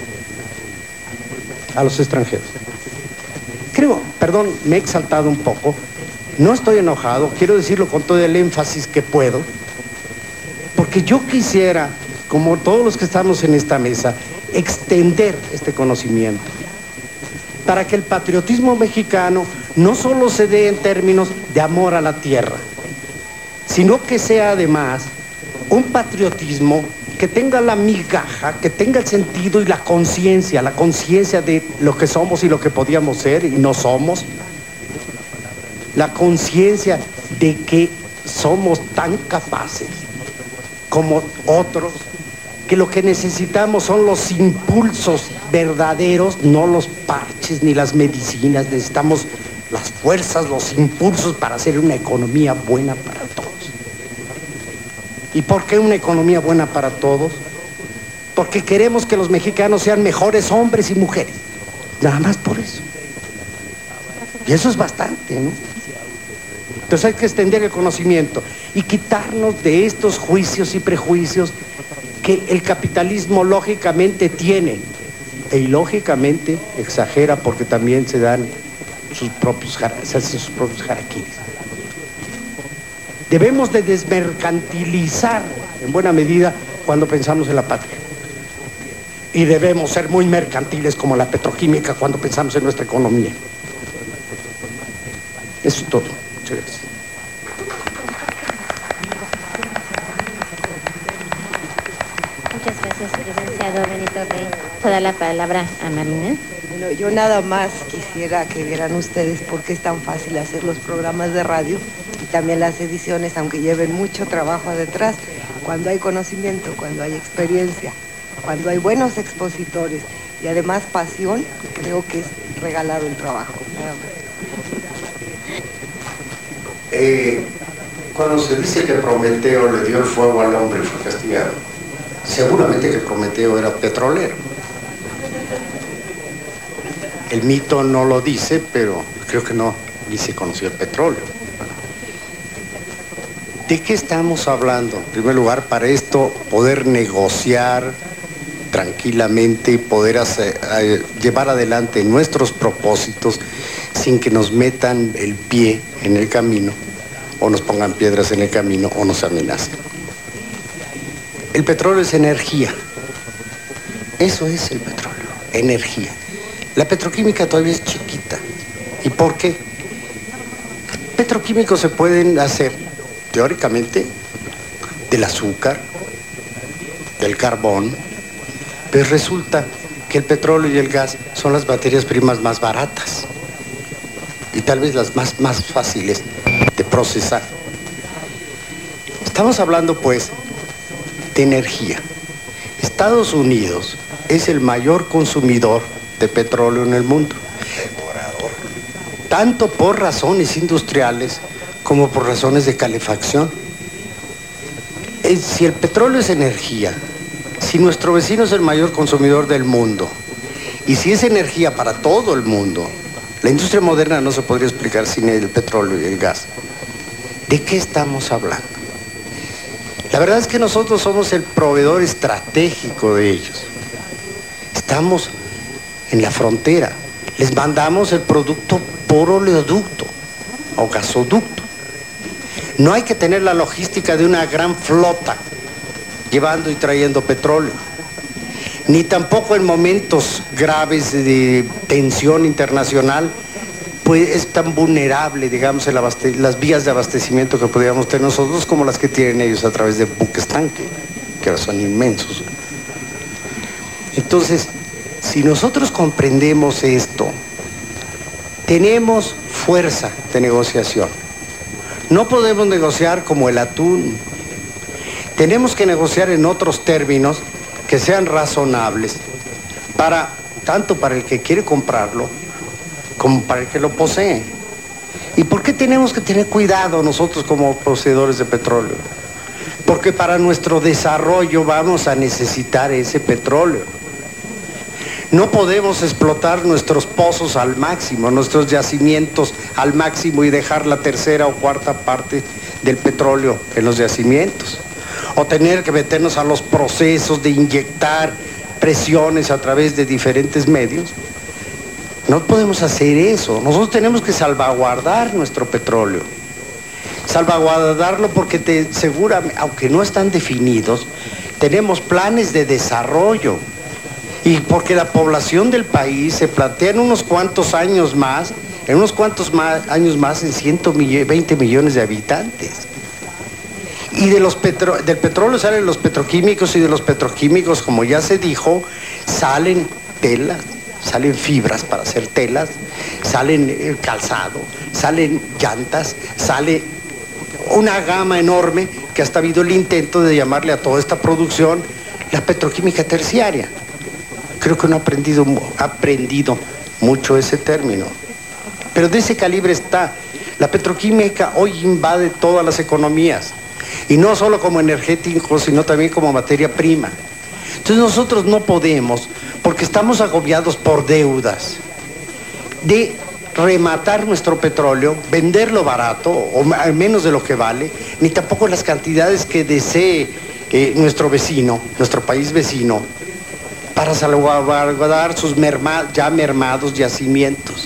a los extranjeros. Creo, perdón, me he exaltado un poco, no estoy enojado, quiero decirlo con todo el énfasis que puedo, porque yo quisiera, como todos los que estamos en esta mesa, extender este conocimiento, para que el patriotismo mexicano no solo se dé en términos de amor a la tierra, sino que sea además un patriotismo que tenga la migaja, que tenga el sentido y la conciencia, la conciencia de lo que somos y lo que podíamos ser y no somos, la conciencia de que somos tan capaces como otros, que lo que necesitamos son los impulsos verdaderos, no los parches ni las medicinas, necesitamos las fuerzas, los impulsos para hacer una economía buena para todos. ¿Y por qué una economía buena para todos? Porque queremos que los mexicanos sean mejores hombres y mujeres. Nada más por eso. Y eso es bastante, ¿no? Entonces hay que extender el conocimiento y quitarnos de estos juicios y prejuicios que el capitalismo lógicamente tiene e ilógicamente exagera porque también se dan sus propios, se hacen sus propios jaraquiris. Debemos de desmercantilizar en buena medida cuando pensamos en la patria. Y debemos ser muy mercantiles como la petroquímica cuando pensamos en nuestra economía. Eso es todo. Muchas gracias. Muchas gracias, licenciado Benito Rey. ¿Puedo dar la palabra a Marina? Bueno, yo nada más quisiera que vieran ustedes por qué es tan fácil hacer los programas de radio y también las ediciones, aunque lleven mucho trabajo detrás, cuando hay conocimiento, cuando hay experiencia, cuando hay buenos expositores y además pasión, creo que es regalado el trabajo. Nada más. Eh, cuando se dice que Prometeo le dio el fuego al hombre y fue castigado, seguramente que Prometeo era petrolero. El mito no lo dice, pero creo que no, ni se conocía el petróleo. ¿De qué estamos hablando? En primer lugar, para esto poder negociar tranquilamente y poder hacer, eh, llevar adelante nuestros propósitos, sin que nos metan el pie en el camino, o nos pongan piedras en el camino, o nos amenacen. El petróleo es energía. Eso es el petróleo, energía. La petroquímica todavía es chiquita. ¿Y por qué? Petroquímicos se pueden hacer, teóricamente, del azúcar, del carbón, pero resulta que el petróleo y el gas son las materias primas más baratas y tal vez las más, más fáciles de procesar. Estamos hablando, pues, de energía. Estados Unidos es el mayor consumidor de petróleo en el mundo, tanto por razones industriales como por razones de calefacción. Si el petróleo es energía, si nuestro vecino es el mayor consumidor del mundo, y si es energía para todo el mundo, la industria moderna no se podría explicar sin el petróleo y el gas. ¿De qué estamos hablando? La verdad es que nosotros somos el proveedor estratégico de ellos. Estamos en la frontera. Les mandamos el producto por oleoducto o gasoducto. No hay que tener la logística de una gran flota llevando y trayendo petróleo, ni tampoco en momentos graves de tensión internacional, pues es tan vulnerable, digamos, el abaste- las vías de abastecimiento que podríamos tener nosotros como las que tienen ellos a través de buques tanque, que ahora son inmensos. Entonces, si nosotros comprendemos esto, tenemos fuerza de negociación. No podemos negociar como el atún. Tenemos que negociar en otros términos que sean razonables, para, tanto para el que quiere comprarlo, como para el que lo posee. ¿Y por qué tenemos que tener cuidado nosotros como poseedores de petróleo? Porque para nuestro desarrollo vamos a necesitar ese petróleo. No podemos explotar nuestros pozos al máximo, nuestros yacimientos al máximo y dejar la tercera o cuarta parte del petróleo en los yacimientos. O tener que meternos a los procesos de inyectar presiones a través de diferentes medios. No podemos hacer eso. Nosotros tenemos que salvaguardar nuestro petróleo. Salvaguardarlo porque te, seguramente, aunque no están definidos, tenemos planes de desarrollo. Y porque la población del país se plantea en unos cuantos años más, en unos cuantos más, años más en ciento veinte millones de habitantes. Y de los petro, del petróleo salen los petroquímicos, y de los petroquímicos, como ya se dijo, salen telas, salen fibras para hacer telas, salen eh, calzado, salen llantas, sale una gama enorme que hasta ha habido el intento de llamarle a toda esta producción la petroquímica terciaria. Creo que no ha aprendido, ha aprendido mucho ese término. Pero de ese calibre está. La petroquímica hoy invade todas las economías. Y no solo como energético, sino también como materia prima. Entonces nosotros no podemos, porque estamos agobiados por deudas, de rematar nuestro petróleo, venderlo barato o menos de lo que vale, ni tampoco las cantidades que desee eh, nuestro vecino, nuestro país vecino, para salvaguardar sus merma, ya mermados yacimientos.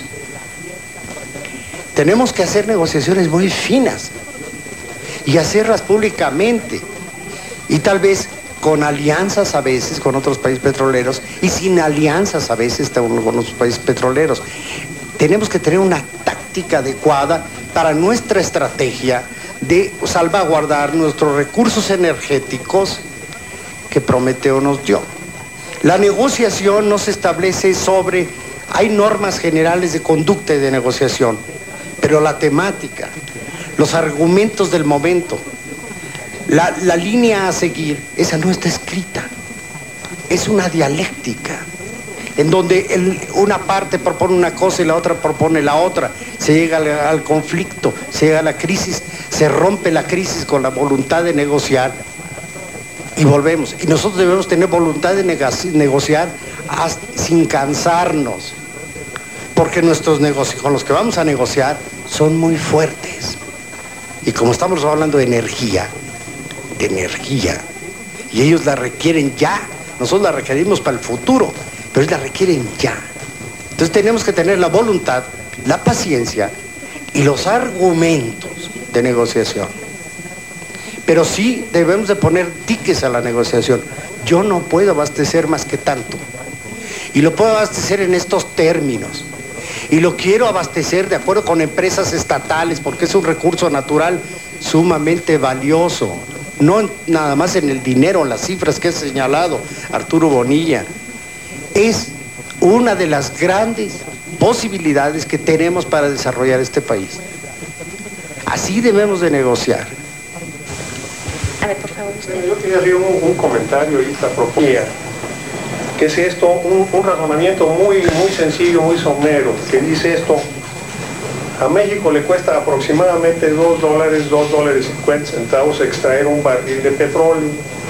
Tenemos que hacer negociaciones muy finas y hacerlas públicamente, y tal vez con alianzas a veces con otros países petroleros, y sin alianzas a veces con otros países petroleros. Tenemos que tener una táctica adecuada para nuestra estrategia de salvaguardar nuestros recursos energéticos que Prometeo nos dio. La negociación no se establece sobre, hay normas generales de conducta y de negociación, pero la temática, los argumentos del momento, la, la línea a seguir, esa no está escrita. Es una dialéctica, en donde el, una parte propone una cosa y la otra propone la otra. Se llega al, al conflicto, se llega a la crisis, se rompe la crisis con la voluntad de negociar y volvemos. Y nosotros debemos tener voluntad de negociar hasta, sin cansarnos, porque nuestros negocios con los que vamos a negociar son muy fuertes. Y como estamos hablando de energía, de energía, y ellos la requieren ya, nosotros la requerimos para el futuro, pero ellos la requieren ya. Entonces tenemos que tener la voluntad la paciencia y los argumentos de negociación. Pero sí debemos de poner diques a la negociación. Yo no puedo abastecer más que tanto. Y lo puedo abastecer en estos términos. Y lo quiero abastecer de acuerdo con empresas estatales, porque es un recurso natural sumamente valioso. No nada más en el dinero, las cifras que ha señalado Arturo Bonilla. Es una de las grandes posibilidades que tenemos para desarrollar este país. Así debemos de negociar. A ver, por favor, usted. Yo quería hacer un, un comentario y esta propia, que es esto, un, un razonamiento muy, muy sencillo, muy somero, que dice esto: a México le cuesta aproximadamente dos dólares, dos dólares cincuenta centavos extraer un barril de petróleo.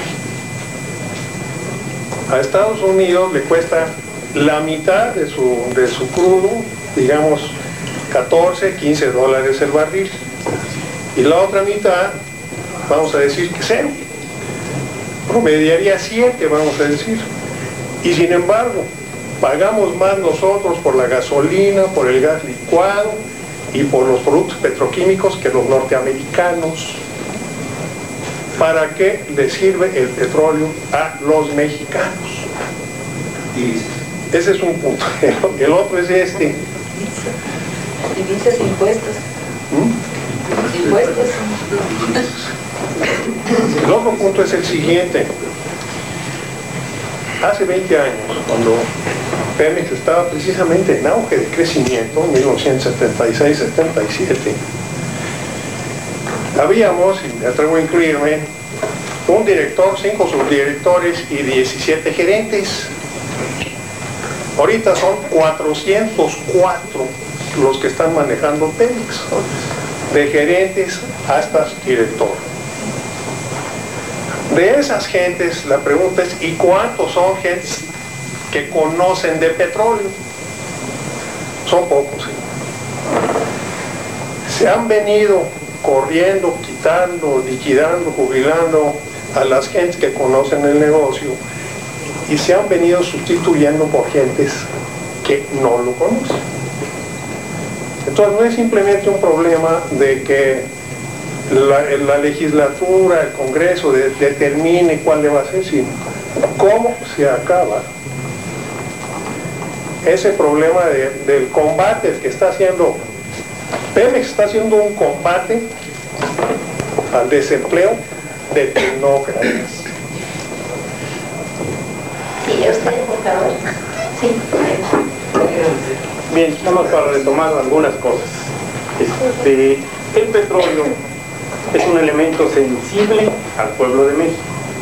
A Estados Unidos le cuesta la mitad de su, de su crudo, digamos catorce, quince dólares el barril. Y la otra mitad, vamos a decir que cero. Promediaría siete, vamos a decir. Y sin embargo, pagamos más nosotros por la gasolina, por el gas licuado y por los productos petroquímicos que los norteamericanos. ¿Para qué le sirve el petróleo a los mexicanos? Ese es un punto. El otro es este. Divisas, impuestos. ¿Mm? Impuestos. El otro punto es el siguiente. Hace veinte años, cuando Pemex estaba precisamente en auge de crecimiento, en mil novecientos setenta y seis setenta y siete, habíamos, y me atrevo a incluirme, un director, cinco subdirectores y diecisiete gerentes. Ahorita son cuatrocientos cuatro los que están manejando Pemex, de gerentes hasta director. De esas gentes, la pregunta es, ¿y cuántos son gentes que conocen de petróleo? Son pocos. ¿Sí? Se han venido corriendo, quitando, liquidando, jubilando a las gentes que conocen el negocio y se han venido sustituyendo por gentes que no lo conocen. Entonces no es simplemente un problema de que La, la legislatura, el Congreso de, determine cuál le va a ser, sino cómo se acaba ese problema de, del combate que está haciendo Pemex. Está haciendo un combate al desempleo de tecnócratas. Sí, usted, por favor. Sí. Bien, vamos a retomar algunas cosas. Este, el petróleo es un elemento sensible al pueblo de México.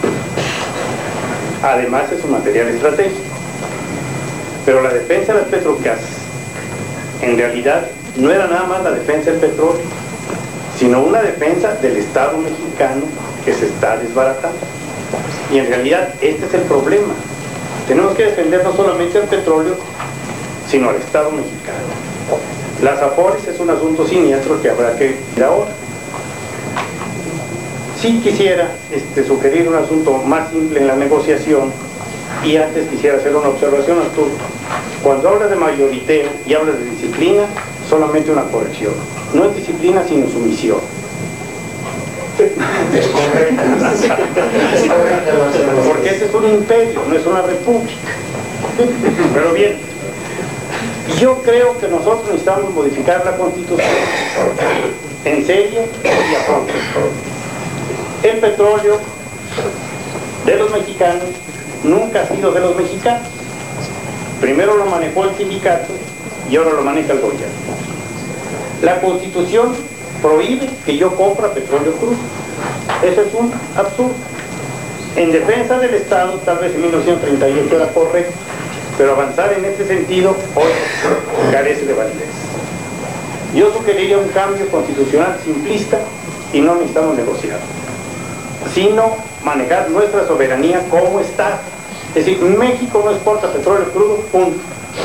Además es un material estratégico. Pero la defensa de las petrocasas, en realidad, no era nada más la defensa del petróleo, sino una defensa del Estado mexicano que se está desbaratando. Y en realidad este es el problema. Tenemos que defender no solamente el petróleo, sino al Estado mexicano. Las Afores es un asunto siniestro que habrá que ir ahora. Sí quisiera este, sugerir un asunto más simple en la negociación, y antes quisiera hacer una observación, Arturo. Cuando hablas de mayoriteo y hablas de disciplina, solamente una corrección. No es disciplina, sino sumisión. Es correcto. Porque este es un imperio, no es una república. Pero bien, yo creo que nosotros necesitamos modificar la Constitución en serio y a fondo. El petróleo de los mexicanos nunca ha sido de los mexicanos. Primero lo manejó el sindicato y ahora lo maneja el gobierno. La Constitución prohíbe que yo compre petróleo crudo. Eso es un absurdo. En defensa del Estado, tal vez en mil novecientos treinta y ocho era correcto, pero avanzar en este sentido hoy carece de validez. Yo sugeriría un cambio constitucional simplista y no necesitamos negociar, sino manejar nuestra soberanía como está. Es decir, México no exporta petróleo crudo, punto.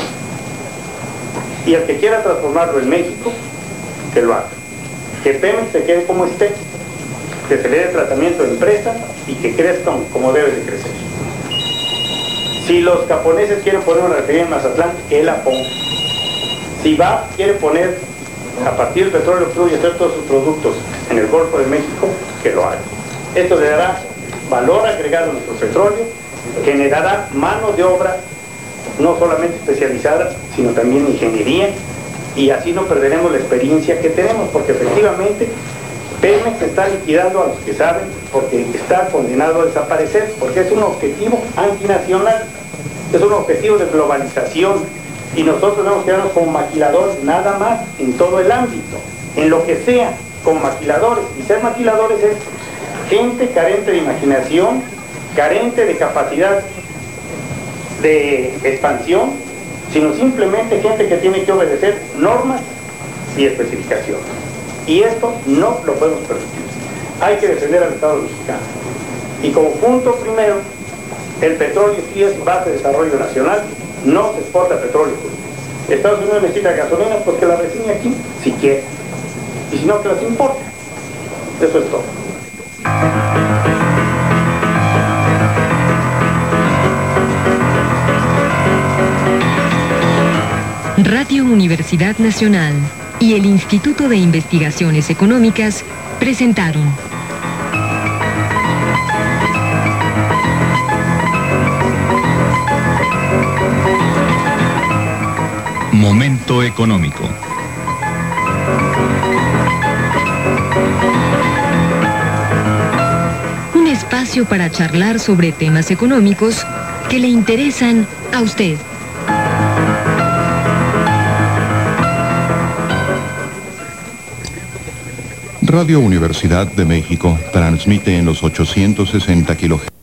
Y el que quiera transformarlo en México, que lo haga. Que Pemex se quede como esté, que se le dé tratamiento de empresa y que crezca como debe de crecer. Si los japoneses quieren poner una refinería en Mazatlán, que la ponga. Si va, quiere poner a partir del petróleo crudo y hacer todos sus productos en el Golfo de México, que lo haga. Esto le dará valor agregado a nuestro petróleo, generará mano de obra no solamente especializada, sino también ingeniería, y así no perderemos la experiencia que tenemos, porque efectivamente Pemex está liquidando a los que saben, porque está condenado a desaparecer, porque es un objetivo antinacional, es un objetivo de globalización, y nosotros debemos quedarnos como maquiladores nada más en todo el ámbito, en lo que sea, como maquiladores. Y ser maquiladores es gente carente de imaginación, carente de capacidad de expansión, sino simplemente gente que tiene que obedecer normas y especificaciones. Y esto no lo podemos permitir. Hay que defender al Estado mexicano. Y como punto primero, el petróleo sí es base de desarrollo nacional, no se exporta petróleo. Estados Unidos necesita gasolina, pues que la reseñe aquí, si quiere. Y si no, que las importe. Eso es todo. Radio Universidad Nacional y el Instituto de Investigaciones Económicas presentaron Momento Económico. Un espacio para charlar sobre temas económicos que le interesan a usted. Radio Universidad de México transmite en los ochocientos sesenta kilohertz.